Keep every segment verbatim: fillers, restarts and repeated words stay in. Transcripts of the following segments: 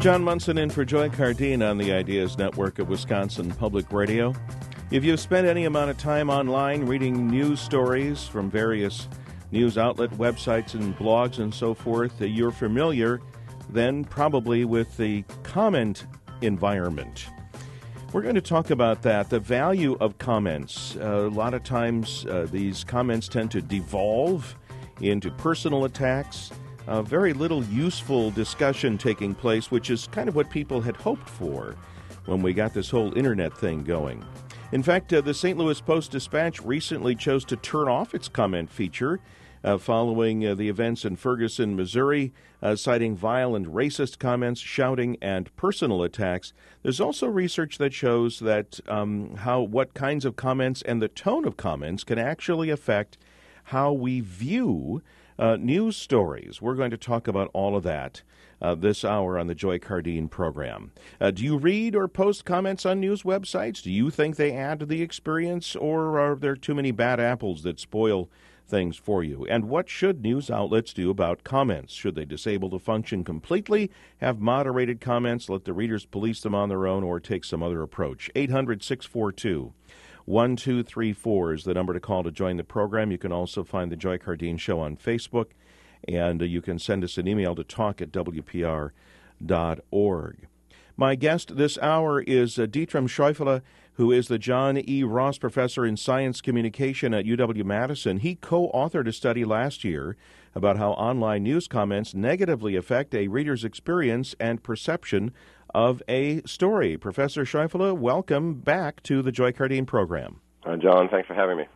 John Munson in for Joy Cardine on the Ideas Network of Wisconsin Public Radio. If you've spent any amount of time online reading news stories from various news outlet websites and blogs and so forth, you're familiar then probably with the comment environment. We're going to talk about that, the value of comments. Uh, a lot of times uh, these comments tend to devolve into personal attacks. Uh, very little useful discussion taking place, which is kind of what people had hoped for when we got this whole internet thing going. In fact, uh, the Saint Louis Post-Dispatch recently chose to turn off its comment feature uh, following uh, the events in Ferguson, Missouri, uh, citing vile and racist comments, shouting, and personal attacks. There's also research that shows that um, how what kinds of comments and the tone of comments can actually affect how we view Uh, news stories. We're going to talk about all of that uh, this hour on the Joy Cardine program. Uh, do you read or post comments on news websites? Do you think they add to the experience, or are there too many bad apples that spoil things for you? And what should news outlets do about comments? Should they disable the function completely, have moderated comments, let the readers police them on their own, or take some other approach? eight hundred, six four two, one two three four is the number to call to join the program. You can also find the Joy Cardine Show on Facebook, and uh, you can send us an email to talk at w p r dot org. My guest this hour is uh, Dietram Scheufele, who is the John E. Ross Professor in Science Communication at U W-Madison. He co-authored a study last year about how online news comments negatively affect a reader's experience and perception of a story. Professor Scheufele, welcome back to the Joy Cardine program. Uh, John, thanks for having me.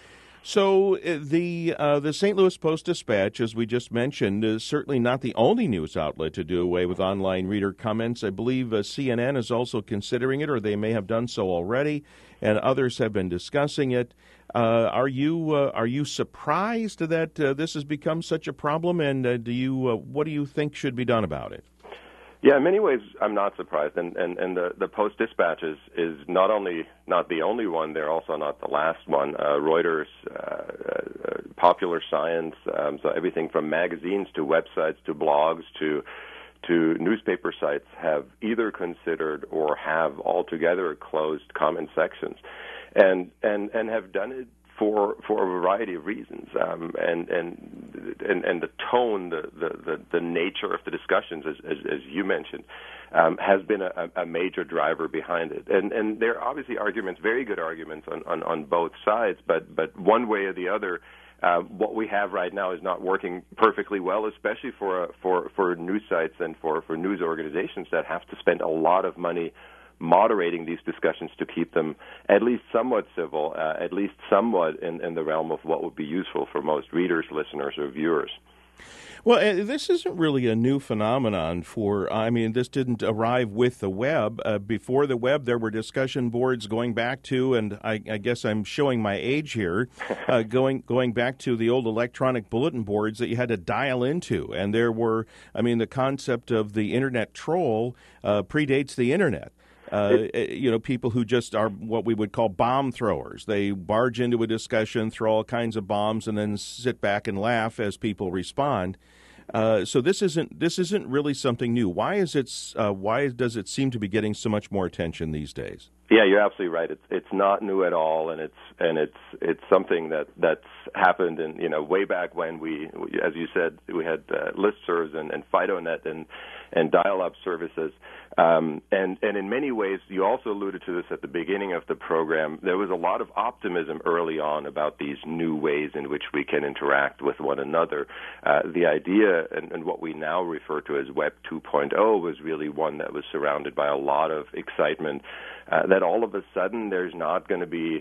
So uh, the uh, the Saint Louis Post-Dispatch, as we just mentioned, is certainly not the only news outlet to do away with online reader comments. I believe uh, C N N is also considering it, or they may have done so already, and others have been discussing it. Uh, are you uh, are you surprised that uh, this has become such a problem, and uh, do you uh, what do you think should be done about it? Yeah, in many ways, I'm not surprised, and and, and the, the Post-Dispatch is, is not only not the only one, they're also not the last one. Uh, Reuters, uh, uh, Popular Science, um, so everything from magazines to websites to blogs to to newspaper sites have either considered or have altogether closed comment sections, and and and have done it for for a variety of reasons, um, and and and and the tone, the the, the nature of the discussions, as as, as you mentioned, um, has been a, a major driver behind it. And and there are obviously arguments, very good arguments on, on, on both sides, but but one way or the other, uh, what we have right now is not working perfectly well, especially for uh, for for news sites and for for news organizations that have to spend a lot of money moderating these discussions to keep them at least somewhat civil, uh, at least somewhat in, in the realm of what would be useful for most readers, listeners, or viewers. Well, uh, this isn't really a new phenomenon for, I mean, this didn't arrive with the web. Uh, before the web, there were discussion boards going back to, and I, I guess I'm showing my age here, uh, going going back to the old electronic bulletin boards that you had to dial into. And there were, I mean, the concept of the internet troll uh, predates the internet. Uh, you know, people who just are what we would call bomb throwers. They barge into a discussion, throw all kinds of bombs, and then sit back and laugh as people respond. Uh, so this isn't this isn't really something new. Why is it? Uh, why does it seem to be getting so much more attention these days? Yeah, you're absolutely right. It's it's not new at all, and it's and it's it's something that that's happened, in you know way back when we, as you said, we had uh, listservs and, and FidoNet and and dial-up services, um, and and in many ways, you also alluded to this at the beginning of the program. There was a lot of optimism early on about these new ways in which we can interact with one another. Uh, the idea and, and what we now refer to as Web two point oh was really one that was surrounded by a lot of excitement. Uh, that all of a sudden there's not going to be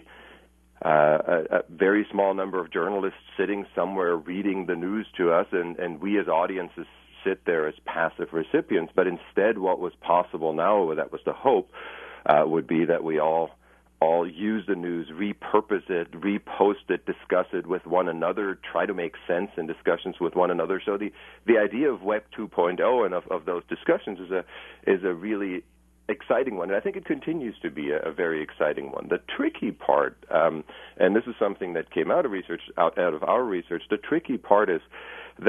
uh, a, a very small number of journalists sitting somewhere reading the news to us, and, and we as audiences sit there as passive recipients. But instead, what was possible now, that was the hope, uh, would be that we all all use the news, repurpose it, repost it, discuss it with one another, try to make sense in discussions with one another. So the, the idea of Web two point oh and of, of those discussions is a is a really exciting one, and I think it continues to be a, a very exciting one. The tricky part, um, and this is something that came out of research, out, out of our research, the tricky part is that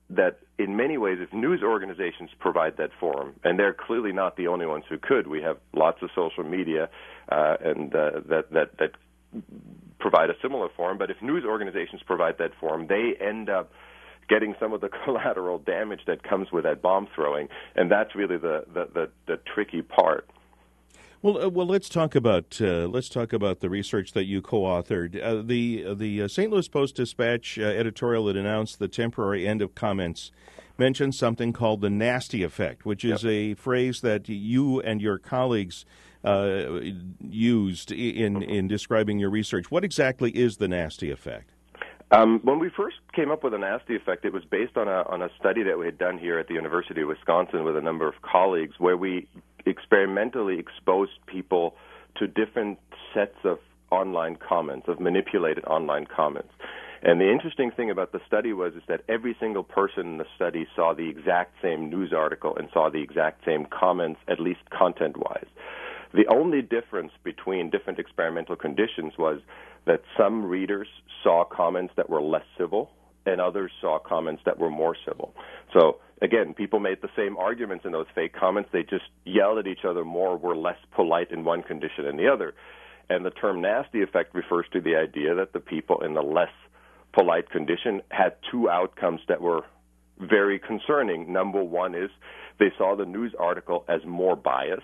that in many ways, if news organizations provide that forum, and they're clearly not the only ones who could, we have lots of social media uh, and uh, that that that provide a similar forum. But if news organizations provide that forum, they end up getting some of the collateral damage that comes with that bomb throwing, and that's really the the, the, the tricky part. Well, uh, well, let's talk about uh, let's talk about the research that you co-authored. Uh, the uh, the uh, Saint Louis Post-Dispatch uh, editorial that announced the temporary end of comments mentioned something called the nasty effect, which is yep. a phrase that you and your colleagues uh, used in in describing your research. What exactly is the nasty effect? Um, when we first came up with the nasty effect, it was based on a on a study that we had done here at the University of Wisconsin with a number of colleagues, where we experimentally exposed people to different sets of online comments, of manipulated online comments. And the interesting thing about the study was is that every single person in the study saw the exact same news article and saw the exact same comments, at least content-wise. The only difference between different experimental conditions was that some readers saw comments that were less civil and others saw comments that were more civil. So, again, people made the same arguments in those fake comments. They just yelled at each other more, were less polite in one condition than the other. And the term nasty effect refers to the idea that the people in the less polite condition had two outcomes that were very concerning. Number one is they saw the news article as more biased.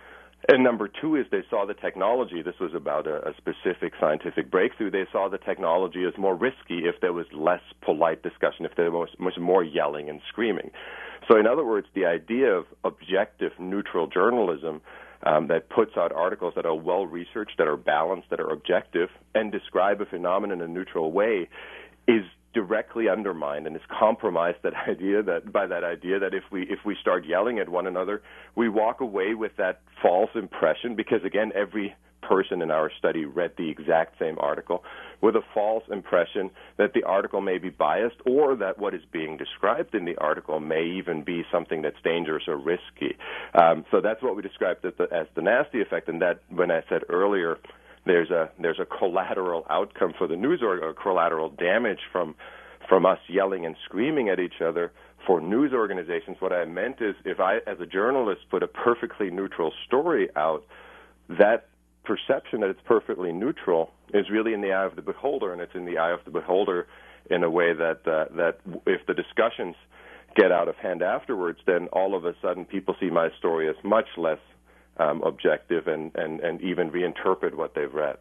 And number two is they saw the technology. This was about a, a specific scientific breakthrough. They saw the technology as more risky if there was less polite discussion, if there was much more yelling and screaming. So in other words, the idea of objective, neutral journalism um, that puts out articles that are well-researched, that are balanced, that are objective, and describe a phenomenon in a neutral way is directly undermined and is compromised that idea that by that idea that if we if we start yelling at one another, we walk away with that false impression, because again, every person in our study read the exact same article with a false impression that the article may be biased, or that what is being described in the article may even be something that's dangerous or risky. Um, so that's what we described as the, as the nasty effect, and that, when I said earlier, There's a there's a collateral outcome for the news, or, or collateral damage from from us yelling and screaming at each other for news organizations. What I meant is, if I, as a journalist, put a perfectly neutral story out, that perception that it's perfectly neutral is really in the eye of the beholder, and it's in the eye of the beholder in a way that uh, that if the discussions get out of hand afterwards, then all of a sudden people see my story as much less Um, objective and, and, and even reinterpret what they've read.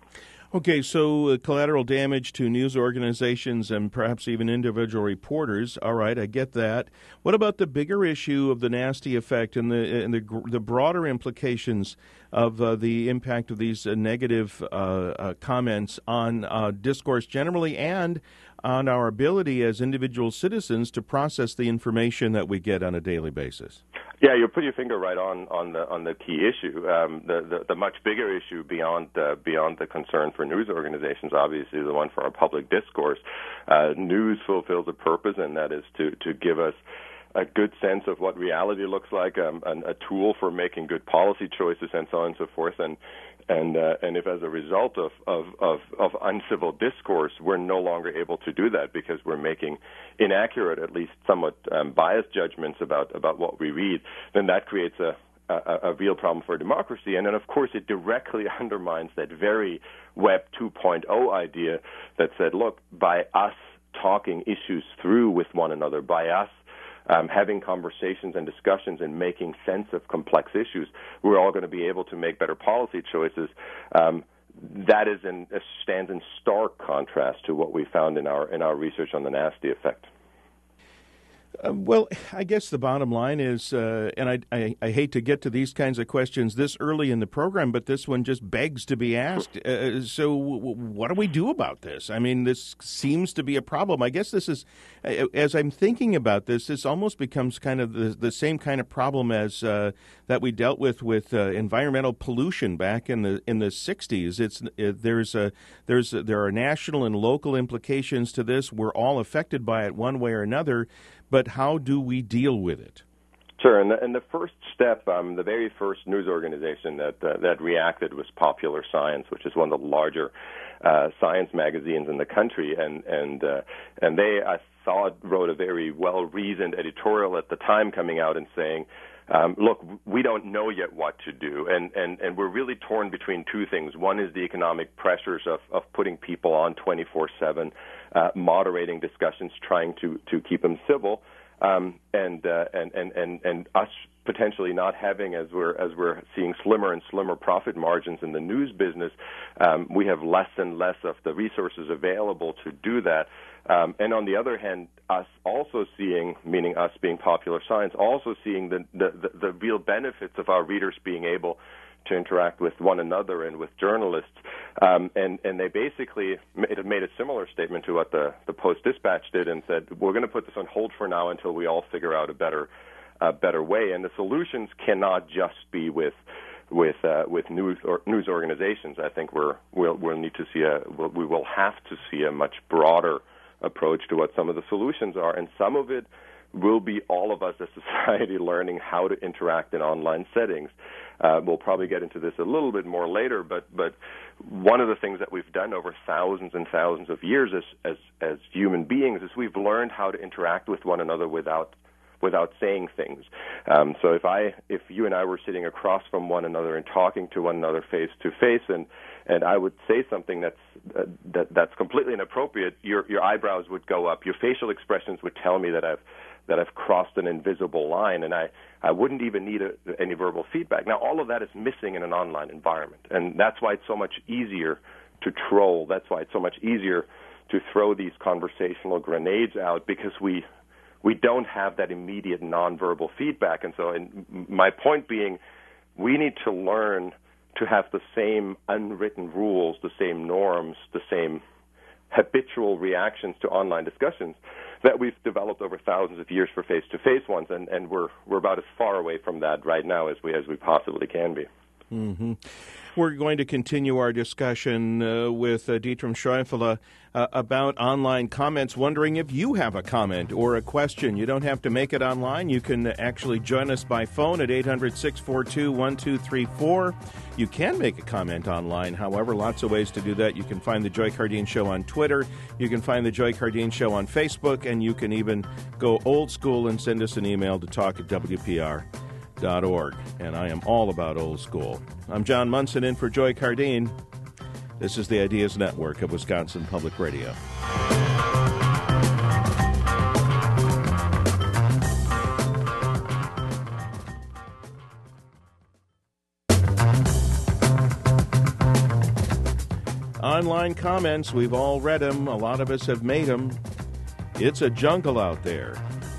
Okay, so uh, collateral damage to news organizations and perhaps even individual reporters. All right, I get that. What about the bigger issue of the nasty effect and the and the, the broader implications of uh, the impact of these uh, negative uh, uh, comments on uh, discourse generally, and on our ability as individual citizens to process the information that we get on a daily basis? Yeah, you put your finger right on, on the on the key issue. Um, the, the the much bigger issue beyond uh, beyond the concern for news organizations, obviously, is the one for our public discourse. Uh, news fulfills a purpose, and that is to to give us a good sense of what reality looks like, um, and a tool for making good policy choices, and so on and so forth. And and uh, and if, as a result of, of, of, of uncivil discourse, we're no longer able to do that because we're making inaccurate, at least somewhat um, biased judgments about, about what we read, then that creates a, a, a real problem for democracy. And then, of course, it directly undermines that very Web two point oh idea that said, look, by us talking issues through with one another, by us Um, having conversations and discussions and making sense of complex issues, we're all going to be able to make better policy choices. Um, that is in, uh, stands in stark contrast to what we found in our in our research on the nasty effect. Uh, well, I guess the bottom line is, uh, and I, I, I hate to get to these kinds of questions this early in the program, but this one just begs to be asked. Uh, so w- what do we do about this? I mean, this seems to be a problem. I guess this is, as I'm thinking about this, this almost becomes kind of the, the same kind of problem as uh, that we dealt with with uh, environmental pollution back in the in the sixties. It's uh, there's a there's a, there are national and local implications to this. We're all affected by it one way or another. But how do we deal with it? Sure, and the, and the first step, um, the very first news organization that uh, that reacted was Popular Science, which is one of the larger uh, science magazines in the country, and and uh, and they, I Saad wrote a very well-reasoned editorial at the time coming out and saying, Um, look, we don't know yet what to do, and, and, and we're really torn between two things. One is the economic pressures of, of putting people on twenty-four seven, uh, moderating discussions, trying to, to keep them civil, um, and, uh, and, and, and, and us potentially not having, as we're, as we're seeing slimmer and slimmer profit margins in the news business, um, we have less and less of the resources available to do that. Um, and on the other hand, us also seeing, meaning us being Popular Science, also seeing the, the, the, the real benefits of our readers being able to interact with one another and with journalists. Um, and, and they basically made, made a similar statement to what the, the Post-Dispatch did and said, we're going to put this on hold for now until we all figure out a better, a better way. And the solutions cannot just be with with uh, with news or news organizations. I think we're, we'll, we'll need to see a, we'll, we will have to see a much broader approach to what some of the solutions are, and some of it will be all of us as society learning how to interact in online settings. Uh, we'll probably get into this a little bit more later, but but one of the things that we've done over thousands and thousands of years as as, as human beings is we've learned how to interact with one another without without saying things. Um, so if I if you and I were sitting across from one another and talking to one another face to face, and and I would say something that's uh, that that's completely inappropriate, your your eyebrows would go up, your facial expressions would tell me that I've that I've crossed an invisible line, and I, I wouldn't even need a, any verbal feedback. Now, all of that is missing in an online environment, and that's why it's so much easier to troll. That's why it's so much easier to throw these conversational grenades out, because we we don't have that immediate nonverbal feedback. And so and my point being, we need to learn to have the same unwritten rules, the same norms, the same habitual reactions to online discussions that we've developed over thousands of years for face-to-face ones, and, and we're we're about as far away from that right now as we as we possibly can be. Mm-hmm. We're going to continue our discussion uh, with uh, Dietram Scheufele uh, about online comments, wondering if you have a comment or a question. You don't have to make it online. You can actually join us by phone at eight hundred, six four two, one two three four. You can make a comment online, however, lots of ways to do that. You can find The Joy Cardine Show on Twitter. You can find The Joy Cardine Show on Facebook, and you can even go old school and send us an email to talk at W P R dot org. And I am all about old school. I'm John Munson in for Joy Cardine. This is the Ideas Network of Wisconsin Public Radio. Online comments, we've all read them. A lot of us have made them. It's a jungle out there.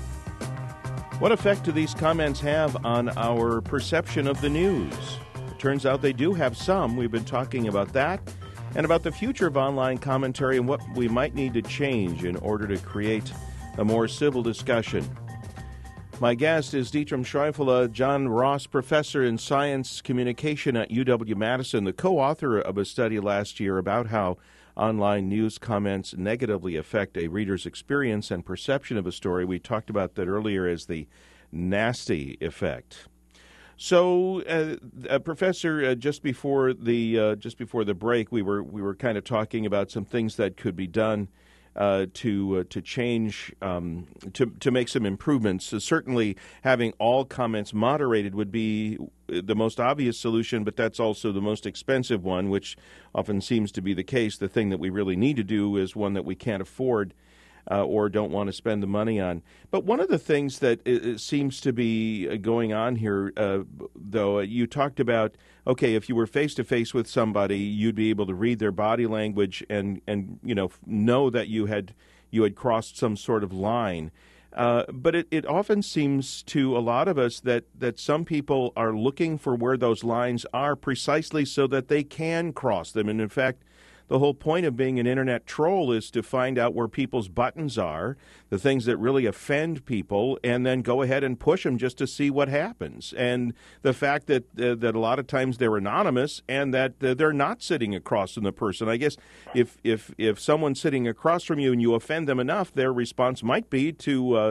What effect do these comments have on our perception of the news? It turns out they do have some. We've been talking about that and about the future of online commentary and what we might need to change in order to create a more civil discussion. My guest is Dietram Scheufele, John Ross Professor in Science Communication at U W-Madison, the co-author of a study last year about how online news comments negatively affect a reader's experience and perception of a story. We talked about that earlier as the nasty effect. So, uh, uh, Professor, uh, just before the uh, just before the break, we were we were kind of talking about some things that could be done uh, to uh, to change um, to to make some improvements. So certainly, having all comments moderated would be the most obvious solution, but that's also the most expensive one, which often seems to be the case. The thing that we really need to do is one that we can't afford uh, or don't want to spend the money on. But one of the things that it, seems to be going on here, uh, though, you talked about, okay, if you were face-to-face with somebody, you'd be able to read their body language and, and you know, know that you had you had crossed some sort of line. Uh, but it, it often seems to a lot of us that, that some people are looking for where those lines are precisely so that they can cross them. And in fact, the whole point of being an internet troll is to find out where people's buttons are, the things that really offend people, and then go ahead and push them just to see what happens. And the fact that uh, that a lot of times they're anonymous and that uh, they're not sitting across from the person. I guess if if if someone's sitting across from you and you offend them enough, their response might be to uh,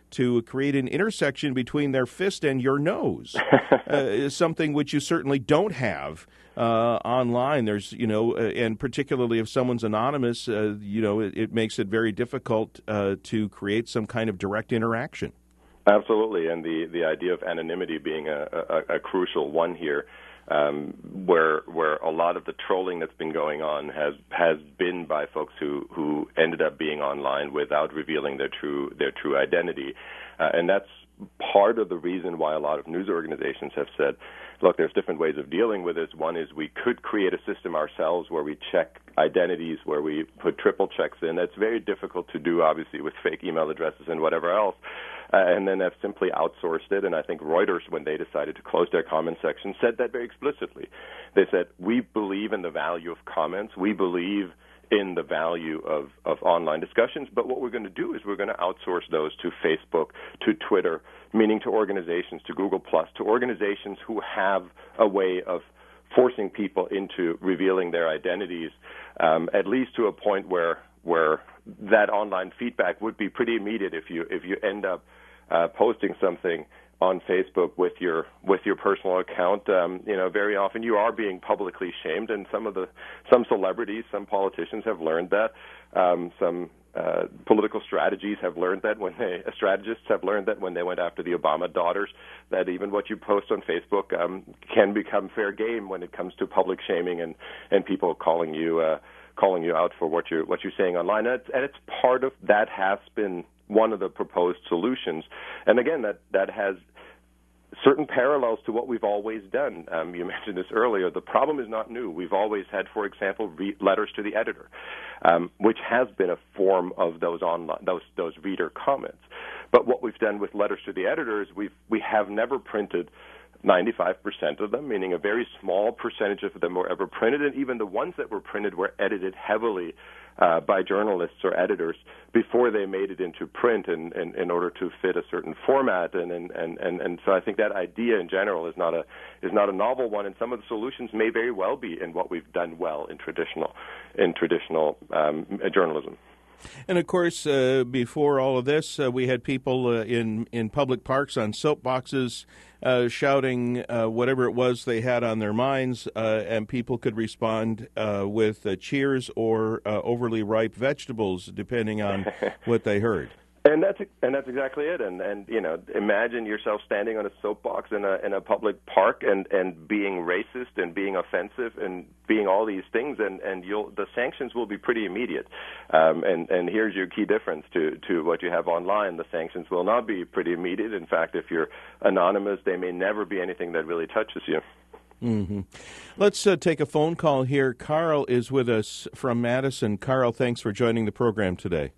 to create an intersection between their fist and your nose, uh, is something which you certainly don't have uh, online. There's, you know, uh, and particularly if someone's anonymous, uh, you know, it, it makes it very difficult uh, to create some kind of direct interaction. Absolutely, and the, the idea of anonymity being a, a, a crucial one here, um, where where a lot of the trolling that's been going on has has been by folks who, who ended up being online without revealing their true their true identity, uh, and that's part of the reason why a lot of news organizations have said, look, there's different ways of dealing with this. One is we could create a system ourselves where we check identities, where we put triple checks in. That's very difficult to do, obviously, with fake email addresses and whatever else. Uh, and then have simply outsourced it. And I think Reuters, when they decided to close their comment section, said that very explicitly. They said, we believe in the value of comments. We believe in the value of, of online discussions, but what we're going to do is we're going to outsource those to Facebook, to Twitter, meaning to organizations, to Google Plus, to organizations who have a way of forcing people into revealing their identities, um, at least to a point where where that online feedback would be pretty immediate if you if you end up uh, posting something on Facebook with your with your personal account. Um, you know, very often you are being publicly shamed, and some of the some celebrities, some politicians have learned that. Um, some uh, political strategies have learned that when they uh, strategists have learned that when they went after the Obama daughters, that even what you post on Facebook um, can become fair game when it comes to public shaming and and people calling you uh, calling you out for what you're what you're saying online. And it's, and it's part of that has been one of the proposed solutions. And again, that, that has certain parallels to what we've always done. Um, you mentioned this earlier. The problem is not new. We've always had, for example, re- letters to the editor, um, which has been a form of those online, those those reader comments. But what we've done with letters to the editor is we've we have never printed ninety-five percent of them, meaning a very small percentage of them were ever printed, and even the ones that were printed were edited heavily uh, by journalists or editors before they made it into print in, in, in order to fit a certain format. And, and, and, and so I think that idea in general is not a is not a novel one, and some of the solutions may very well be in what we've done well in traditional in traditional um, journalism. And, of course, uh, before all of this, uh, we had people uh, in, in public parks on soapboxes uh, shouting uh, whatever it was they had on their minds, uh, and people could respond uh, with uh, cheers or uh, overly ripe vegetables, depending on what they heard. And that's and that's exactly it. And and you know, imagine yourself standing on a soapbox in a in a public park and, and being racist and being offensive and being all these things, and, and you'll the sanctions will be pretty immediate. Um, and and here's your key difference to to what you have online. The sanctions will not be pretty immediate. In fact, if you're anonymous, they may never be anything that really touches you. Mm-hmm. Let's uh, take a phone call here. Carl is with us from Madison. Carl, thanks for joining the program today.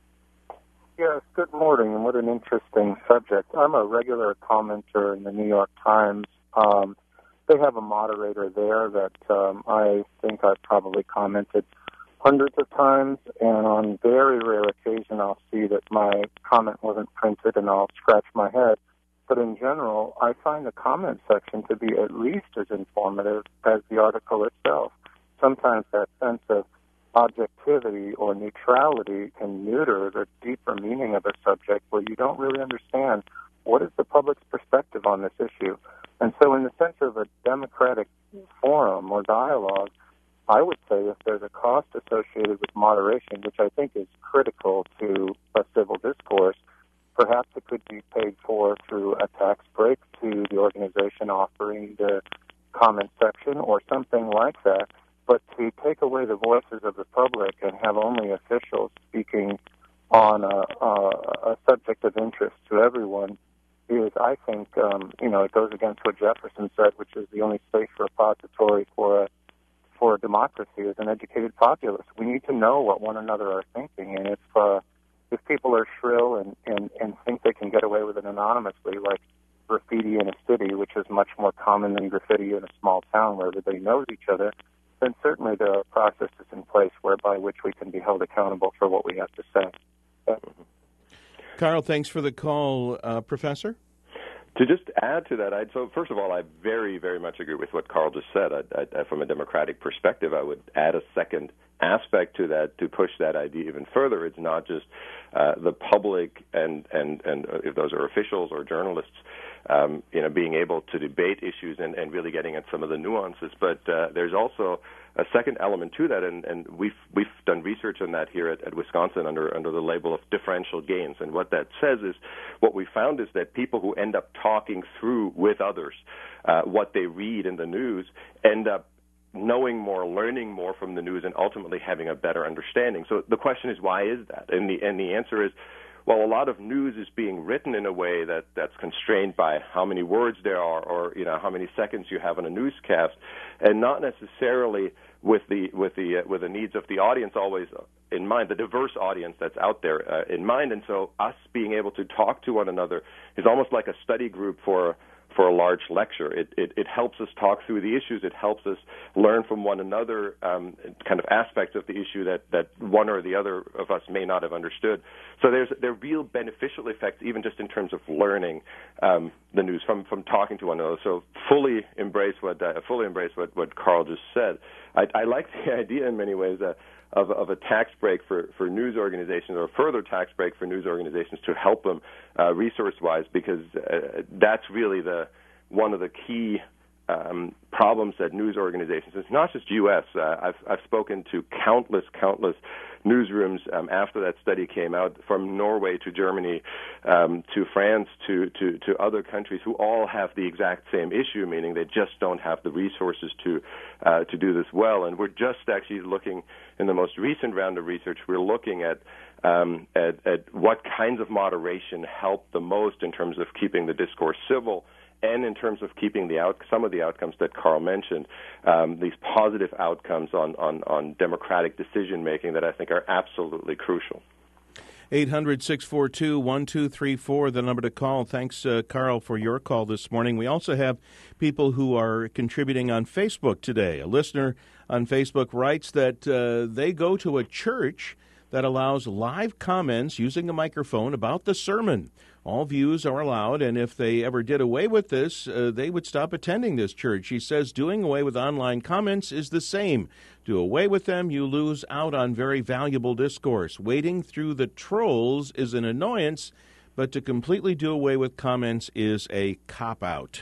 Yes, good morning, and what an interesting subject. I'm a regular commenter in the New York Times. Um, they have a moderator there that um, I think I've probably commented hundreds of times, and on very rare occasion I'll see that my comment wasn't printed and I'll scratch my head. But in general, I find the comment section to be at least as informative as the article itself. Sometimes that sense of objectivity or neutrality can neuter the deeper meaning of a subject where you don't really understand what is the public's perspective on this issue. And so in the sense of a democratic forum or dialogue, I would say if there's a cost associated with moderation, which I think is critical to a civil discourse, perhaps it could be paid for through a tax break to the organization offering the comment section or something like that. But to take away the voices of the public and have only officials speaking on a, a, a subject of interest to everyone is, I think, um, you know, it goes against what Jefferson said, which is the only safe repository for a, for a democracy is an educated populace. We need to know what one another are thinking, and if uh, if people are shrill and, and, and think they can get away with it anonymously, like graffiti in a city, which is much more common than graffiti in a small town where everybody knows each other, then certainly there are processes in place whereby which we can be held accountable for what we have to say. Yeah. Carl, thanks for the call. Uh, Professor? To just add to that, I'd, so first of all, I very, very much agree with what Carl just said. I, I, from a democratic perspective, I would add a second aspect to that to push that idea even further. It's not just uh, the public and, and, and if those are officials or journalists, um, you know, being able to debate issues and, and really getting at some of the nuances. But uh, there's also a second element to that, and, and we've we've done research on that here at, at Wisconsin under under the label of differential gains. And what that says is, what we found is that people who end up talking through with others uh, what they read in the news end up knowing more, learning more from the news, and ultimately having a better understanding. So the question is, why is that? And the and the answer is, well, a lot of news is being written in a way that, that's constrained by how many words there are, or you know how many seconds you have on a newscast, and not necessarily with the with the uh, with the needs of the audience always in mind, the diverse audience that's out there uh, in mind. And so, us being able to talk to one another is almost like a study group for. for a large lecture. It, it, it helps us talk through the issues. It helps us learn from one another um, kind of aspects of the issue that, that one or the other of us may not have understood. So there's there are real beneficial effects, even just in terms of learning um, the news from, from talking to one another. So fully embrace what uh, fully embrace what, what Carl just said. I, I like the idea in many ways uh, of, of a tax break for, for news organizations, or a further tax break for news organizations to help them uh, resource-wise, because uh, that's really the one of the key um, problems that news organizations. It's not just U S. Uh, I've I've spoken to countless, countless newsrooms um, after that study came out, from Norway to Germany um, to France to, to, to other countries, who all have the exact same issue, meaning they just don't have the resources to uh, to do this well. And we're just actually looking, in the most recent round of research, we're looking at um, at, at what kinds of moderation help the most in terms of keeping the discourse civil, and in terms of keeping the out, some of the outcomes that Carl mentioned, um, these positive outcomes on, on, on democratic decision-making that I think are absolutely crucial. eight hundred, six four two, one two three four, the number to call. Thanks, uh, Carl, for your call this morning. We also have people who are contributing on Facebook today. A listener on Facebook writes that uh, they go to a church that allows live comments using a microphone about the sermon. All views are allowed, and if they ever did away with this, uh, they would stop attending this church. She says doing away with online comments is the same. Do away with them, you lose out on very valuable discourse. Wading through the trolls is an annoyance, but to completely do away with comments is a cop-out.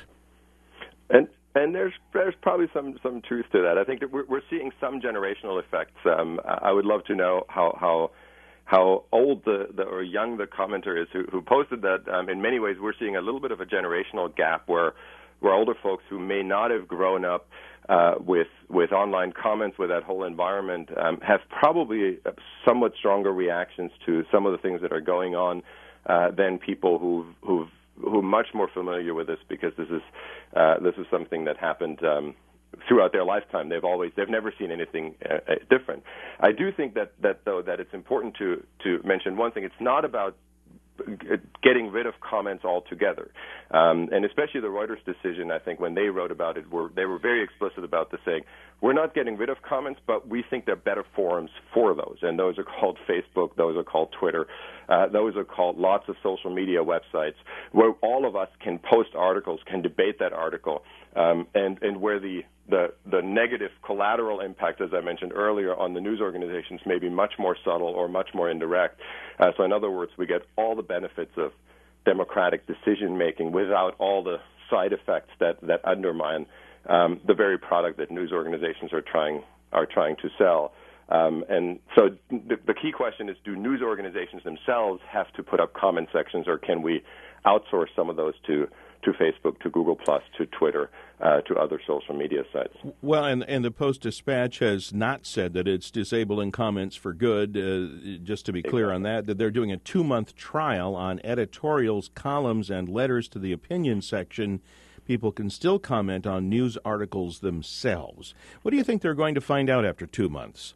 And and there's there's probably some, some truth to that. I think that we're, we're seeing some generational effects. Um, I would love to know how how how old the, the or young the commenter is who, who posted that. Um, in many ways, we're seeing a little bit of a generational gap where where older folks who may not have grown up uh, with with online comments, with that whole environment, um, have probably somewhat stronger reactions to some of the things that are going on uh, than people who've who've who are much more familiar with this, because this is uh, this is something that happened um, throughout their lifetime. They've always they've never seen anything uh, different. I do think that, that though that it's important to to mention one thing. It's not about getting rid of comments altogether, um, and especially the Reuters decision. I think when they wrote about it, were they were very explicit about this, saying we're not getting rid of comments, but we think there are better forums for those, and those are called Facebook, those are called Twitter, uh, those are called lots of social media websites where all of us can post articles, can debate that article, um, and and where the The, the negative collateral impact, as I mentioned earlier, on the news organizations may be much more subtle or much more indirect. Uh, so in other words, we get all the benefits of democratic decision-making without all the side effects that, that undermine um, the very product that news organizations are trying are trying to sell. Um, and so the, the key question is, do news organizations themselves have to put up comment sections, or can we outsource some of those to to Facebook, to Google Plus, to Twitter, uh, to other social media sites? Well, and, and the Post-Dispatch has not said that it's disabling comments for good. Uh, just to be clear exactly. on that, that they're doing a two-month trial on editorials, columns, and letters to the opinion section. People can still comment on news articles themselves. What do you think they're going to find out after two months?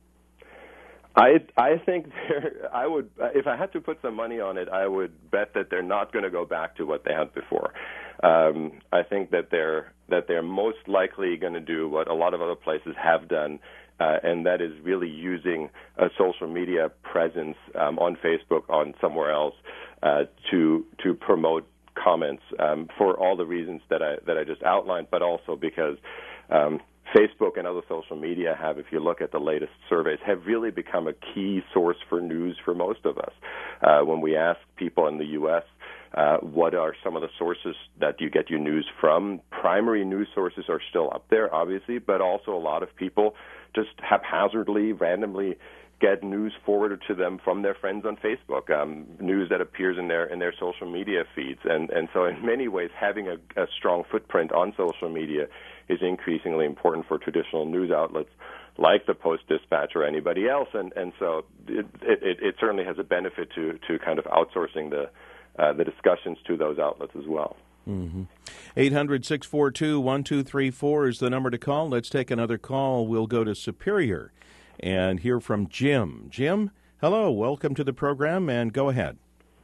I I think I would, if I had to put some money on it, I would bet that they're not going to go back to what they had before. Um, I think that they're that they're most likely going to do what a lot of other places have done, uh, and that is really using a social media presence um, on Facebook, on somewhere else, uh, to to promote comments um, for all the reasons that I that I just outlined, but also because Um, Facebook and other social media have, if you look at the latest surveys, have really become a key source for news for most of us. Uh, when we ask people in the U S, uh, what are some of the sources that you get your news from, primary news sources are still up there, obviously, but also a lot of people just haphazardly, randomly get news forwarded to them from their friends on Facebook, um, news that appears in their in their social media feeds. And, and so in many ways, having a, a strong footprint on social media is increasingly important for traditional news outlets like the Post-Dispatch or anybody else. And, and so it, it, it certainly has a benefit to, to kind of outsourcing the, uh, the discussions to those outlets as well. Mm-hmm. eight hundred, six four two, one two three four is the number to call. Let's take another call. We'll go to Superior and hear from Jim. Jim, hello. Welcome to the program, and go ahead.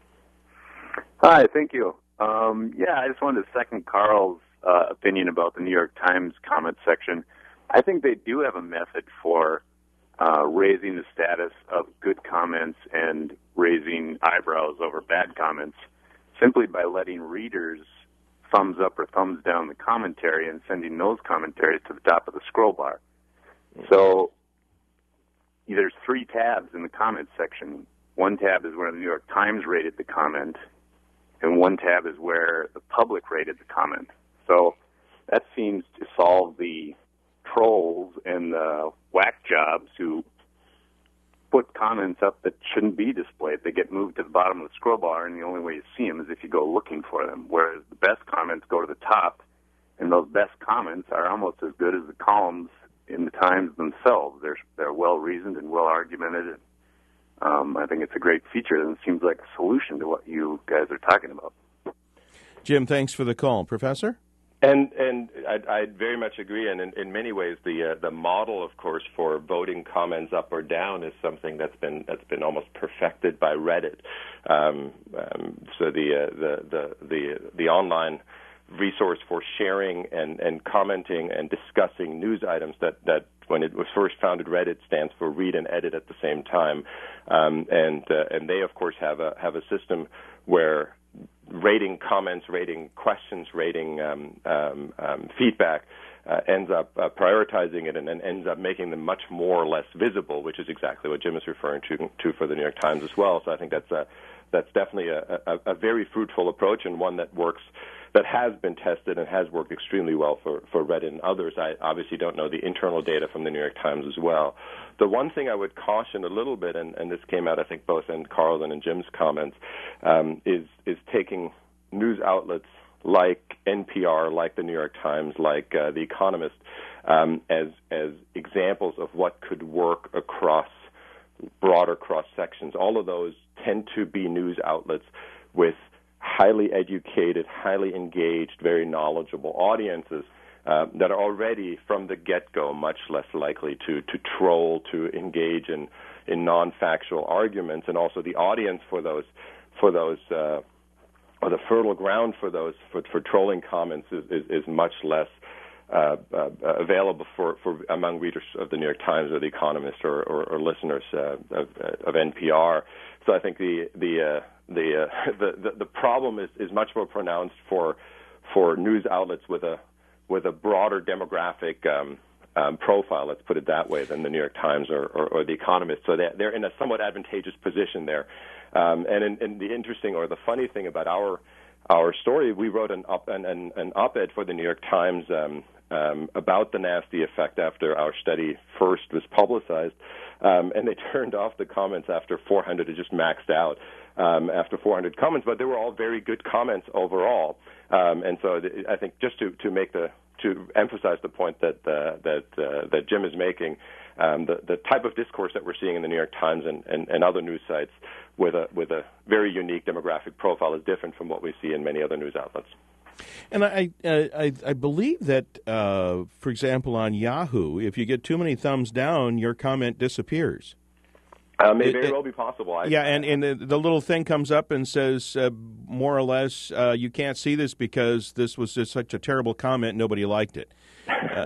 Hi, thank you. Um, yeah, I just wanted to second Carl's uh, opinion about the New York Times comment section. I think they do have a method for uh, raising the status of good comments and raising eyebrows over bad comments simply by letting readers thumbs up or thumbs down the commentary and sending those commentaries to the top of the scroll bar. So there's three tabs in the comment section. One tab is where the New York Times rated the comment, and one tab is where the public rated the comment. So that seems to solve the trolls and the whack jobs who put comments up that shouldn't be displayed. They get moved to the bottom of the scroll bar, and the only way you see them is if you go looking for them, whereas the best comments go to the top, and those best comments are almost as good as the columns in the Times themselves. They're they're well reasoned and well argumented. Um, I think it's a great feature, and it seems like a solution to what you guys are talking about. Jim, thanks for the call, Professor. And and I, I very much agree. And in, in many ways, the uh, the model, of course, for voting comments up or down is something that's been that's been almost perfected by Reddit. Um, um, so the, uh, the the the the online resource for sharing and, and commenting and discussing news items that, that when it was first founded, Reddit stands for read and edit at the same time. Um, and uh, and they, of course, have a have a system where rating comments, rating questions, rating um, um, um, feedback uh, ends up uh, prioritizing it and, and ends up making them much more or less visible, which is exactly what Jim is referring to, to for the New York Times as well. So I think that's a, that's definitely a, a, a very fruitful approach and one that works, that has been tested and has worked extremely well for, for Reddit and others. I obviously don't know the internal data from the New York Times as well. The one thing I would caution a little bit, and, and this came out, I think, both in Carl and in Jim's comments, um, is is taking news outlets like N P R, like the New York Times, like uh, The Economist, um, as as examples of what could work across broader cross sections. All of those tend to be news outlets with highly educated, highly engaged, very knowledgeable audiences uh, that are already from the get-go much less likely to, to troll, to engage in, in non-factual arguments, and also the audience for those for those uh, or the fertile ground for those for, for trolling comments is, is, is much less uh, uh, available for, for among readers of the New York Times or The Economist or, or, or listeners uh, of, of N P R. So I think the the uh, the, uh, the the the problem is, is much more pronounced for for news outlets with a with a broader demographic um, um, profile, let's put it that way, than the New York Times or, or, or The Economist. So they're, they're in a somewhat advantageous position there. Um, and, in, and the interesting or the funny thing about our our story, we wrote an op an, an, an op-ed for the New York Times um, um, about the nasty effect after our study first was publicized, um, and they turned off the comments after four hundred. It just maxed out um, after four hundred comments, but they were all very good comments overall. Um, and so th I think just to, to make the to emphasize the point that uh, that uh, that Jim is making, um, the the type of discourse that we're seeing in the New York Times and, and, and other news sites with a with a very unique demographic profile is different from what we see in many other news outlets. And I I, I believe that, uh, for example, on Yahoo, if you get too many thumbs down, your comment disappears. Uh, may It- very it- well be possible. I, Yeah, and, and the, the little thing comes up and says, uh, more or less, uh, you can't see this because this was just such a terrible comment, nobody liked it. Uh,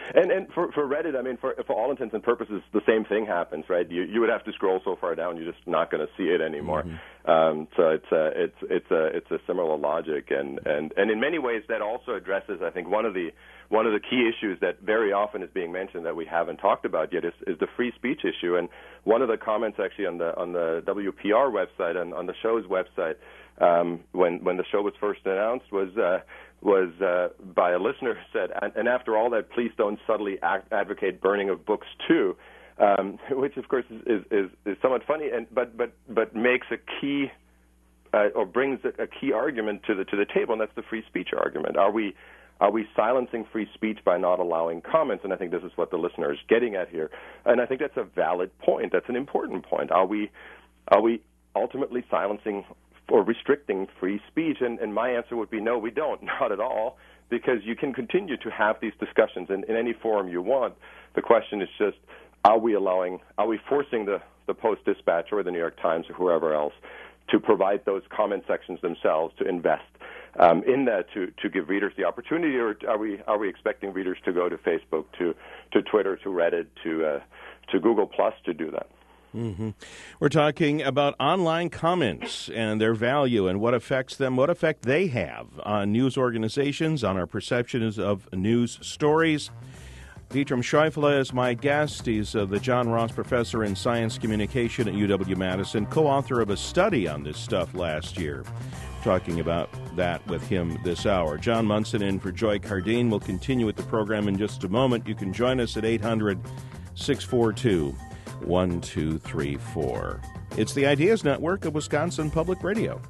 And and for for Reddit, I mean, for for all intents and purposes, the same thing happens, right? You you would have to scroll so far down, you're just not going to see it anymore. Mm-hmm. Um, so it's a it's it's a it's a similar logic, and, and and in many ways that also addresses, I think, one of the one of the key issues that very often is being mentioned that we haven't talked about yet is, is the free speech issue. And one of the comments actually on the on the W P R website and on the show's website um, when when the show was first announced was. Uh, was uh, by a listener who said, and, and after all that, please don't subtly act, advocate burning of books too, um, which of course is, is, is somewhat funny, and but but but makes a key uh, or brings a, a key argument to the to the table, and that's the free speech argument. Are we are we silencing free speech by not allowing comments? And I think this is what the listener is getting at here, and I think that's a valid point. That's an important point. Are we are we ultimately silencing or restricting free speech? And, and my answer would be no, we don't, not at all, because you can continue to have these discussions in, in any forum you want. The question is just, are we allowing, are we forcing the, the Post-Dispatch or the New York Times or whoever else to provide those comment sections themselves, to invest um, in that, to, to give readers the opportunity, or are we are we expecting readers to go to Facebook, to, to Twitter, to Reddit, to uh, to Google Plus to do that? Mm-hmm. We're talking about online comments and their value and what affects them, what effect they have on news organizations, on our perceptions of news stories. Dietram Scheufele is my guest. He's uh, the John Ross Professor in Science Communication at U W-Madison, co-author of a study on this stuff last year. Talking about that with him this hour. John Munson in for Joy Cardine. We'll continue with the program in just a moment. You can join us at eight hundred, six four two, one two three four. It's the Ideas Network of Wisconsin Public Radio.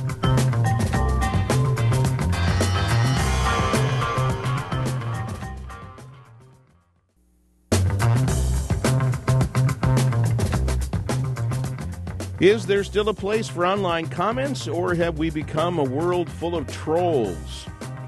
Is there still a place for online comments, or have we become a world full of trolls?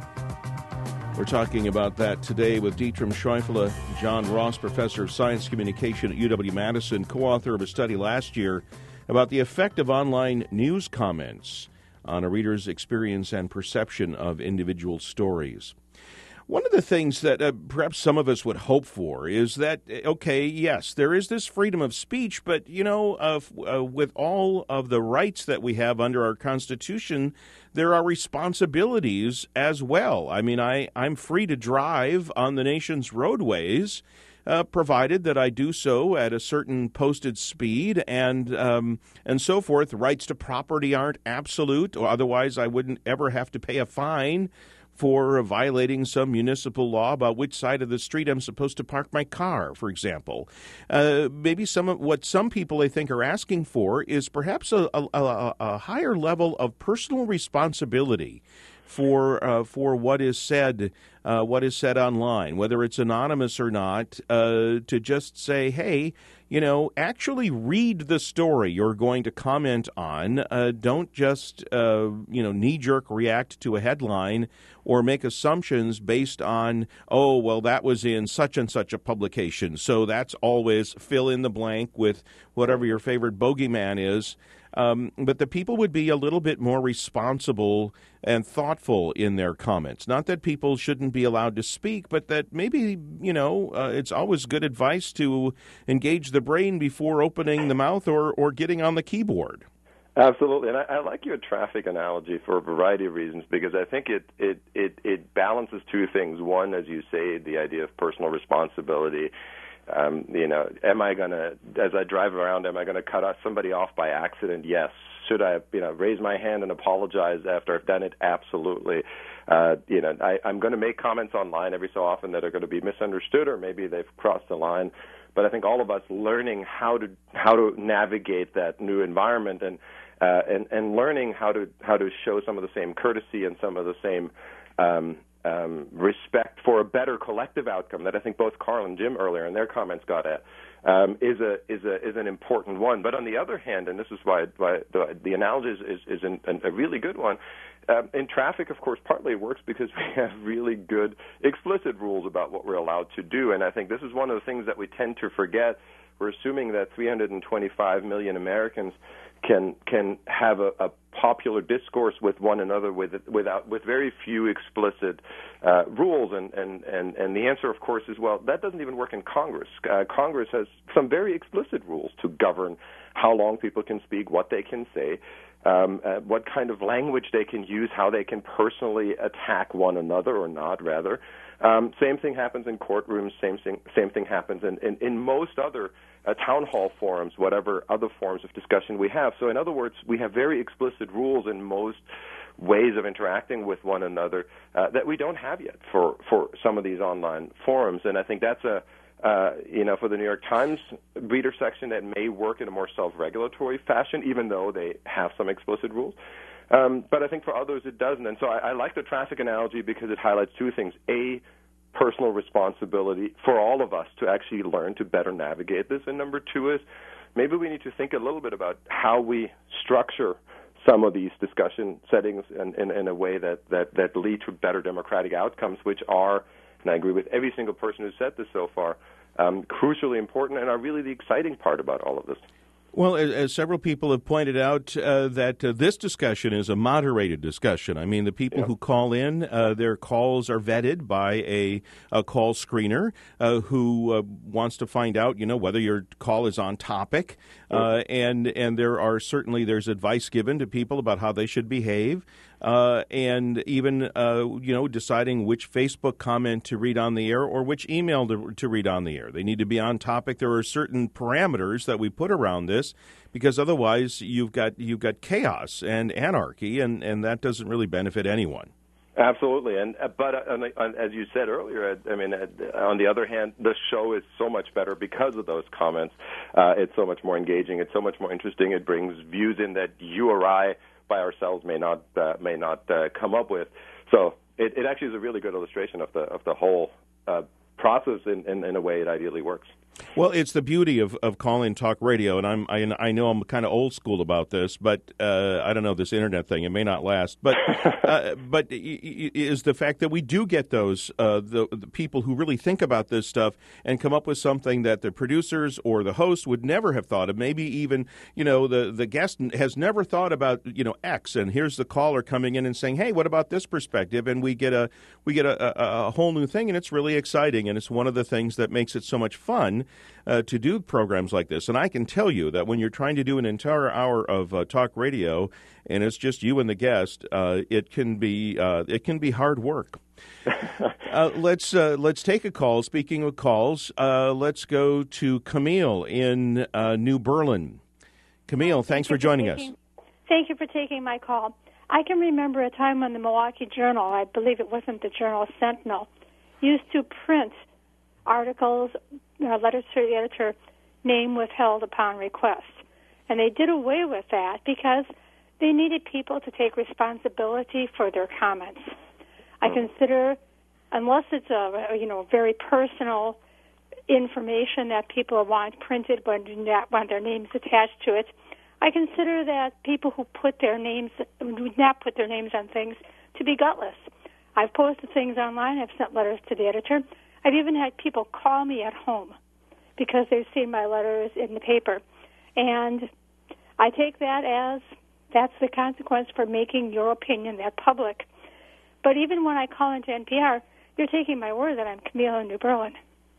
We're talking about that today with Dietram Scheufele, John Ross Professor of Science Communication at U W-Madison, co-author of a study last year about the effect of online news comments on a reader's experience and perception of individual stories. One of the things that uh, perhaps some of us would hope for is that, okay, yes, there is this freedom of speech, but, you know, uh, uh, with all of the rights that we have under our Constitution, there are responsibilities as well. I mean, I, I'm free to drive on the nation's roadways, uh, provided that I do so at a certain posted speed and um, and so forth. Rights to property aren't absolute, or otherwise I wouldn't ever have to pay a fine for violating some municipal law about which side of the street I'm supposed to park my car, for example. Uh, maybe some of what some people, I think, are asking for is perhaps a, a, a, a higher level of personal responsibility for uh, for what is said, uh, what is said online, whether it's anonymous or not, uh, to just say, hey, you know, actually read the story you're going to comment on. Uh, don't just, uh, you know, knee-jerk react to a headline or make assumptions based on, oh, well, that was in such and such a publication. So that's always fill in the blank with whatever your favorite bogeyman is. Um, but the people would be a little bit more responsible and thoughtful in their comments. Not that people shouldn't be allowed to speak, but that maybe, you know, uh, it's always good advice to engage the brain before opening the mouth or, or getting on the keyboard. Absolutely, and I, I like your traffic analogy for a variety of reasons, because I think it, it, it, it balances two things. One, as you say, the idea of personal responsibility. Um, you know, am I going to, as I drive around, am I going to cut somebody off by accident? Yes. Should I, you know, raise my hand and apologize after I've done it? Absolutely. Uh, you know, I, I'm going to make comments online every so often that are going to be misunderstood, or maybe they've crossed the line. But I think all of us learning how to how to navigate that new environment and uh, and and learning how to how to show some of the same courtesy and some of the same um, Um, respect for a better collective outcome that I think both Carl and Jim earlier in their comments got at um, is a is a is an important one. But on the other hand, and this is why, why the, the analogy is is, is an, an, a really good one. Um, in traffic, of course, partly it works because we have really good explicit rules about what we're allowed to do, and I think this is one of the things that we tend to forget we're assuming that three hundred twenty-five million Americans can can have a, a popular discourse with one another with without with very few explicit uh, rules, and, and, and, and the answer, of course, is, well, that doesn't even work in Congress. Uh, Congress has some very explicit rules to govern how long people can speak, what they can say, um, uh, what kind of language they can use, how they can personally attack one another or not, rather. Um, same thing happens in courtrooms. Same thing. Same thing happens in, in, in most other uh, town hall forums, whatever other forms of discussion we have. So, in other words, we have very explicit rules in most ways of interacting with one another uh, that we don't have yet for, for some of these online forums. And I think that's a uh, you know for the New York Times reader section that may work in a more self-regulatory fashion, even though they have some explicit rules. Um, but I think for others it doesn't. And so I, I like the traffic analogy because it highlights two things. A, personal responsibility for all of us to actually learn to better navigate this. And number two is maybe we need to think a little bit about how we structure some of these discussion settings in, in, in a way that, that, that lead to better democratic outcomes, which are, and I agree with every single person who said this so far, um, crucially important and are really the exciting part about all of this. Well, as, as several people have pointed out, uh, that uh, this discussion is a moderated discussion. I mean, the people yeah. who call in, uh, their calls are vetted by a, a call screener uh, who uh, wants to find out, you know, whether your call is on topic. Uh, and and there are certainly there's advice given to people about how they should behave. Uh, and even, uh, you know, deciding which Facebook comment to read on the air or which email to, to read on the air. They need to be on topic. There are certain parameters that we put around this because otherwise you've got you've got chaos and anarchy, and, and that doesn't really benefit anyone. Absolutely, and uh, but uh, on, on, as you said earlier, I mean, uh, on the other hand, the show is so much better because of those comments. Uh, it's so much more engaging. It's so much more interesting. It brings views in that you or I by ourselves may not uh, may not uh, come up with. So it, it actually is a really good illustration of the of the whole uh, process in, in, in a way it ideally works. Well, it's the beauty of, of call-in talk radio, and I'm I, I know I'm kind of old school about this, but uh, I don't know, this internet thing, it may not last. But uh, but is the fact that we do get those uh, the, the people who really think about this stuff and come up with something that the producers or the host would never have thought of. Maybe even, you know, the, the guest has never thought about, you know, X, and here's the caller coming in and saying, hey, what about this perspective? And we get a we get a, a, a whole new thing, and it's really exciting, and it's one of the things that makes it so much fun Uh, to do programs like this. And I can tell you that when you're trying to do an entire hour of uh, talk radio and it's just you and the guest, uh, it can be uh, it can be hard work. uh, let's uh, let's take a call. Speaking of calls, uh, let's go to Camille in uh, New Berlin. Camille, thanks for joining us. Thank you for taking my call. I can remember a time when the Milwaukee Journal, I believe it wasn't the Journal Sentinel, used to print articles, uh, letters to the editor, name withheld upon request. And they did away with that because they needed people to take responsibility for their comments. I consider, unless it's a you know very personal information that people want printed but do not want their names attached to it, I consider that people who put their names, do not put their names on things, to be gutless. I've posted things online. I've sent letters to the editor. I've even had people call me at home because they've seen my letters in the paper. And I take that as that's the consequence for making your opinion that public. But even when I call into N P R, you're taking my word that I'm Camille in New Berlin.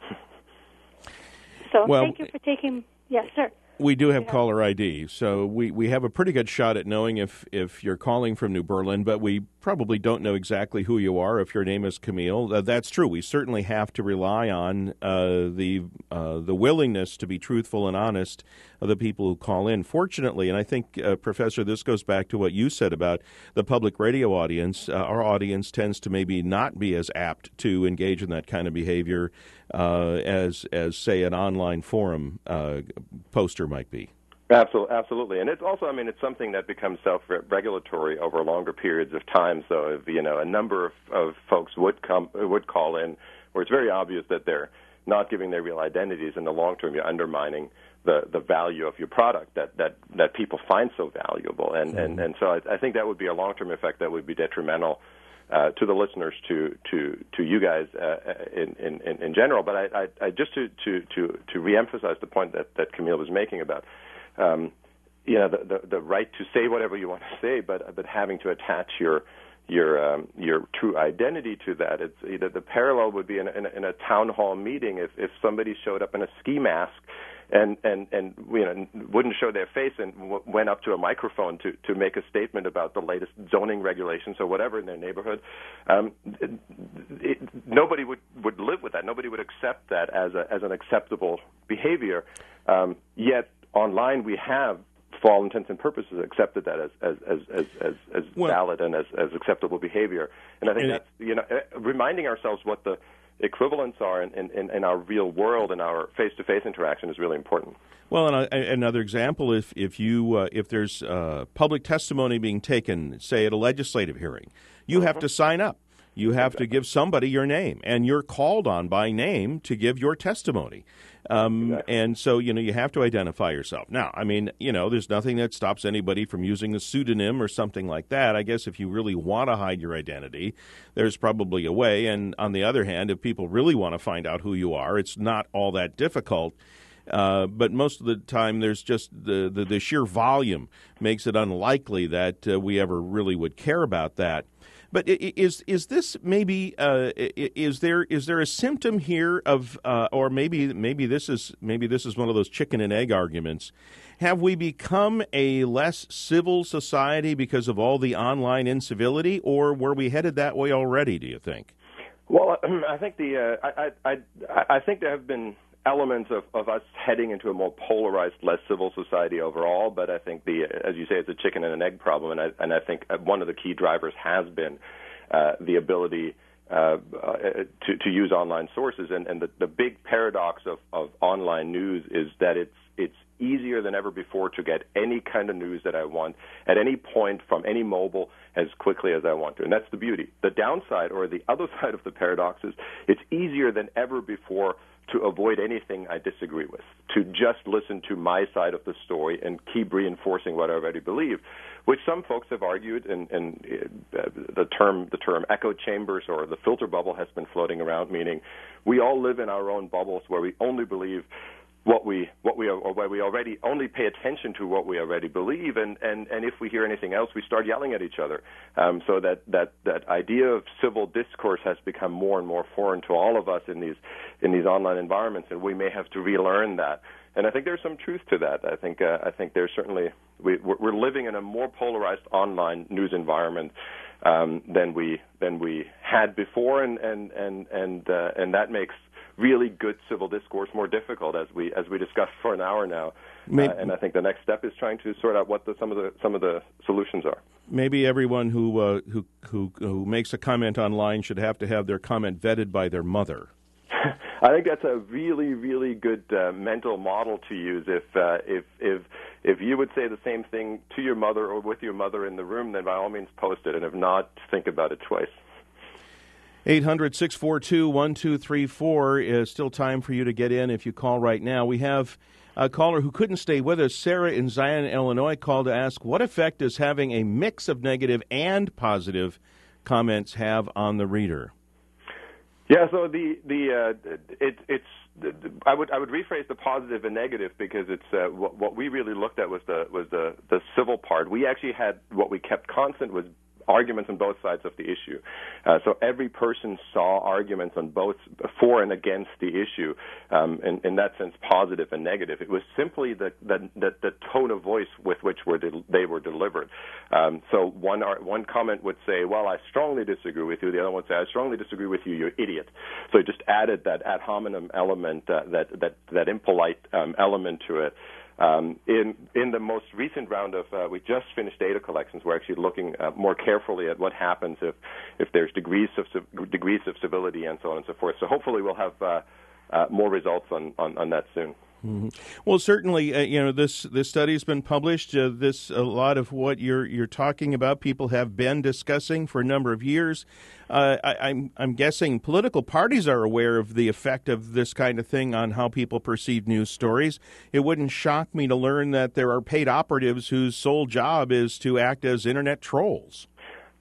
So well, thank you for taking, yes, sir. We do have caller I D, so we, we have a pretty good shot at knowing if, if you're calling from New Berlin, but we probably don't know exactly who you are if your name is Camille. Uh, that's true. We certainly have to rely on uh, the uh, the willingness to be truthful and honest of the people who call in. Fortunately, and I think, uh, Professor, this goes back to what you said about the public radio audience. Uh, our audience tends to maybe not be as apt to engage in that kind of behavior uh, as, as, say, an online forum uh, poster might be. Absolutely, absolutely, and it's also, I mean, it's something that becomes self-regulatory over longer periods of time. So, if, you know, a number of, of folks would come would call in, where it's very obvious that they're not giving their real identities. In the long term, you're undermining the, the value of your product that, that, that people find so valuable, and, mm-hmm. and, and so I, I think that would be a long-term effect that would be detrimental uh, to the listeners, to to to you guys uh, in, in in general. But I, I, I just to to to to reemphasize the point that that Camille was making about. Um, you know, the, the the right to say whatever you want to say, but but having to attach your your um, your true identity to that. It's either the parallel would be in a, in a, in a town hall meeting if if somebody showed up in a ski mask and and and you know wouldn't show their face and w- went up to a microphone to to make a statement about the latest zoning regulations or whatever in their neighborhood. Um, it, it, nobody would would live with that. Nobody would accept that as a as an acceptable behavior. Um, yet online we have, for all intents and purposes, accepted that as as as as as, as well, valid and as, as acceptable behavior. And I think and that's you know reminding ourselves what the equivalents are in, in, in our real world and our face-to-face interaction is really important. Well, and a, another example, if if you uh, if there's uh, public testimony being taken, say at a legislative hearing, you mm-hmm. have to sign up. You have exactly. to give somebody your name, and you're called on by name to give your testimony. Um, exactly. And so, you know, you have to identify yourself. Now, I mean, you know, there's nothing that stops anybody from using a pseudonym or something like that. I guess if you really want to hide your identity, there's probably a way. And on the other hand, if people really want to find out who you are, it's not all that difficult. Uh, but most of the time, there's just the, the, the sheer volume makes it unlikely that uh, we ever really would care about that. But is is this maybe uh, is there is there a symptom here of uh, or maybe maybe this is maybe this is one of those chicken and egg arguments? Have we become a less civil society because of all the online incivility, or were we headed that way already? Do you think? Well, I think the uh, I, I I I think there have been elements of, of us heading into a more polarized, less civil society overall, but I think the, as you say, it's a chicken and an egg problem, and I, and I think one of the key drivers has been uh, the ability uh, uh, to, to use online sources, and, and the, the big paradox of, of online news is that it's it's easier than ever before to get any kind of news that I want at any point from any mobile as quickly as I want to, and that's the beauty. The downside, or the other side of the paradox, is it's easier than ever before to avoid anything I disagree with, to just listen to my side of the story and keep reinforcing what I already believe, which some folks have argued, and, and uh, the term the term echo chambers or the filter bubble has been floating around, meaning we all live in our own bubbles where we only believe what we what we or where we already only pay attention to what we already believe, and, and, and if we hear anything else, we start yelling at each other. Um, so that, that, that idea of civil discourse has become more and more foreign to all of us in these in these online environments, and we may have to relearn that. And I think there's some truth to that. I think uh, I think there's certainly we, we're living in a more polarized online news environment um, than we than we had before, and and and and uh, and that makes really good civil discourse more difficult, as we as we discussed for an hour now. Maybe, uh, and I think the next step is trying to sort out what the, some of the some of the solutions are. Maybe everyone who uh, who who who makes a comment online should have to have their comment vetted by their mother. I think that's a really, really good uh, mental model to use. If uh, if if if you would say the same thing to your mother or with your mother in the room, then by all means post it, and if not, think about it twice. eight hundred, six four two, one two three four is still time for you to get in if you call right now. We have a caller who couldn't stay with us. Sarah in Zion, Illinois, called to ask, what effect does having a mix of negative and positive comments have on the reader? Yeah, so the the uh, it, it's I would I would rephrase the positive and negative, because it's uh, what, what we really looked at was the was the the civil part. We actually had what we kept constant was arguments on both sides of the issue. Uh, so every person saw arguments on both for and against the issue, um, in, in that sense, positive and negative. It was simply the the, the, the tone of voice with which were de- they were delivered. Um, so one one comment would say, well, I strongly disagree with you. The other one would say, I strongly disagree with you, you idiot. So it just added that ad hominem element, uh, that, that, that impolite um, element to it. Um, in in the most recent round of, uh, we just finished data collections. We're actually looking uh, more carefully at what happens if, if there's degrees of degrees of civility and so on and so forth. So hopefully we'll have uh, uh, more results on, on, on that soon. Mm-hmm. Well, certainly, uh, you know, this this study has been published. Uh, this a lot of what you're you're talking about, people have been discussing for a number of years. Uh, I, I'm I'm guessing political parties are aware of the effect of this kind of thing on how people perceive news stories. It wouldn't shock me to learn that there are paid operatives whose sole job is to act as internet trolls.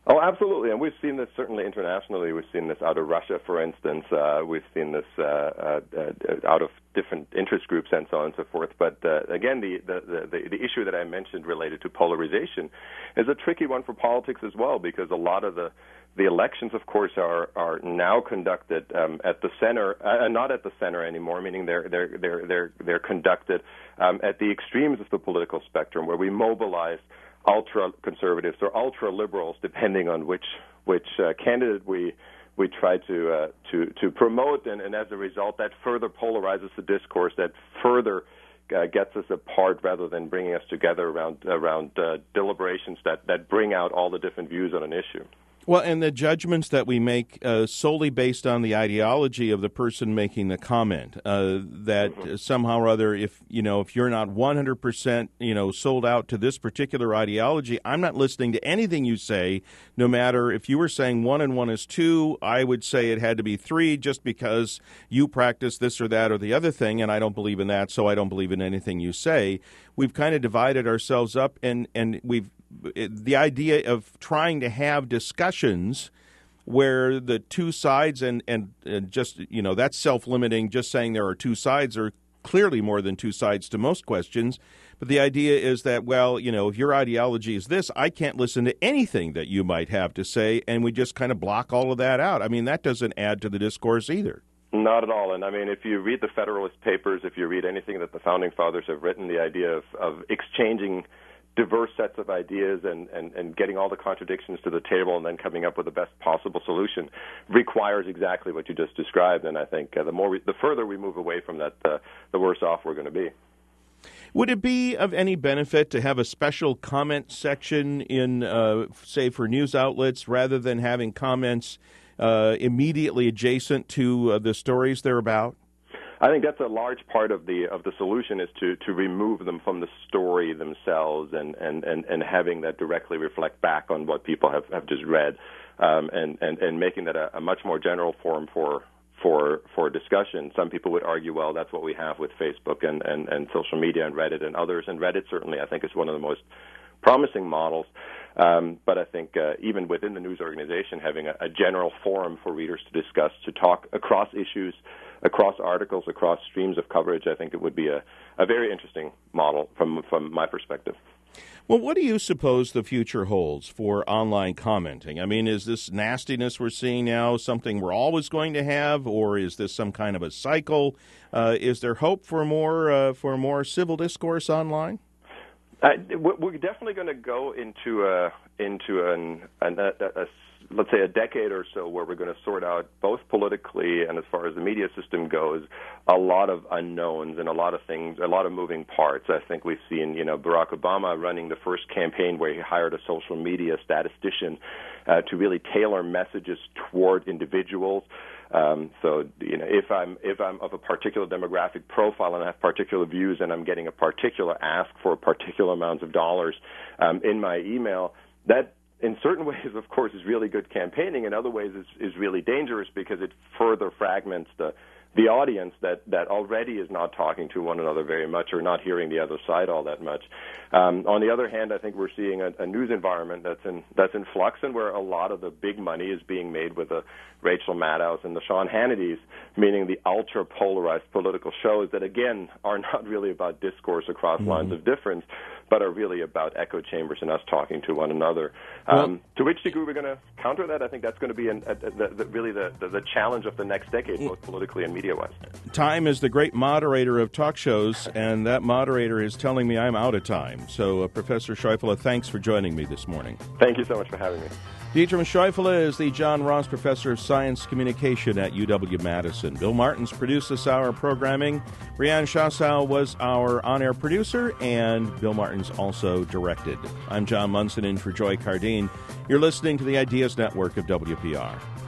Oh, absolutely, and we've seen this certainly internationally. We've seen this out of Russia, for instance. Uh, we've seen this uh, uh, uh, out of different interest groups and so on and so forth. But uh, again, the, the, the, the issue that I mentioned related to polarization is a tricky one for politics as well, because a lot of the the elections, of course, are are now conducted um, at the center, uh, not at the center anymore, meaning they're they're they're they're they're conducted um, at the extremes of the political spectrum, where we mobilize ultra-conservatives or ultra-liberals, depending on which which uh, candidate we we try to uh, to to promote, and, and as a result, that further polarizes the discourse, that further uh, gets us apart rather than bringing us together around around uh, deliberations that that bring out all the different views on an issue. Well, and the judgments that we make uh, solely based on the ideology of the person making the comment, uh, that mm-hmm. somehow or other, if you know, if you're not one hundred percent, you know, sold out to this particular ideology, I'm not listening to anything you say. No matter if you were saying one and one is two, I would say it had to be three, just because you practice this or that or the other thing, and I don't believe in that, so I don't believe in anything you say. We've kind of divided ourselves up, and and we've. The idea of trying to have discussions where the two sides and, and, and just, you know, that's self-limiting, just saying there are two sides are clearly more than two sides to most questions. But the idea is that, well, you know, if your ideology is this, I can't listen to anything that you might have to say, and we just kind of block all of that out. I mean, that doesn't add to the discourse either. Not at all. And I mean, if you read the Federalist Papers, if you read anything that the Founding Fathers have written, the idea of, of exchanging diverse sets of ideas and, and, and getting all the contradictions to the table and then coming up with the best possible solution requires exactly what you just described. And I think uh, the more we, the further we move away from that, uh, the worse off we're going to be. Would it be of any benefit to have a special comment section in, uh, say, for news outlets rather than having comments uh, immediately adjacent to uh, the stories they're about? I think that's a large part of the of the solution, is to, to remove them from the story themselves and, and, and, and having that directly reflect back on what people have, have just read, um, and, and, and making that a, a much more general forum for for for discussion. Some people would argue, well, that's what we have with Facebook and, and, and social media and Reddit and others, and Reddit certainly I think is one of the most promising models. Um, but I think uh, even within the news organization, having a, a general forum for readers to discuss, to talk across issues, across articles, across streams of coverage, I think it would be a, a very interesting model from from my perspective. Well, what do you suppose the future holds for online commenting? I mean, is this nastiness we're seeing now something we're always going to have, or is this some kind of a cycle? Uh, is there hope for more uh, for more civil discourse online? Uh, we're definitely going to go into a, into an, an a, a, let's say a decade or so where we're going to sort out both politically and as far as the media system goes a lot of unknowns and a lot of things, a lot of moving parts. I think we've seen, you know, Barack Obama running the first campaign where he hired a social media statistician uh, to really tailor messages toward individuals. Um, so, you know, if I'm if I'm of a particular demographic profile and I have particular views and I'm getting a particular ask for particular amounts of dollars um, in my email, that in certain ways, of course, is really good campaigning. In other ways, is is really dangerous because it further fragments the the audience that, that already is not talking to one another very much or not hearing the other side all that much. Um, on the other hand, I think we're seeing a, a news environment that's in that's in flux and where a lot of the big money is being made with the Rachel Maddows and the Sean Hannitys, meaning the ultra-polarized political shows that, again, are not really about discourse across mm-hmm. lines of difference, but are really about echo chambers and us talking to one another. Um, well, to which degree we're going to counter that, I think that's going to be an, a, a, the, really the, the, the challenge of the next decade, both politically and media-wise. Time is the great moderator of talk shows, and that moderator is telling me I'm out of time. So, uh, Professor Scheufele, thanks for joining me this morning. Thank you so much for having me. Dietram Scheufele is the John Ross Professor of Science Communication at U W-Madison. Bill Martins produced this hour programming. Brianne Shassow was our on-air producer, and Bill Martins also directed. I'm John Munson in for Joy Cardine. You're listening to the Ideas Network of W P R.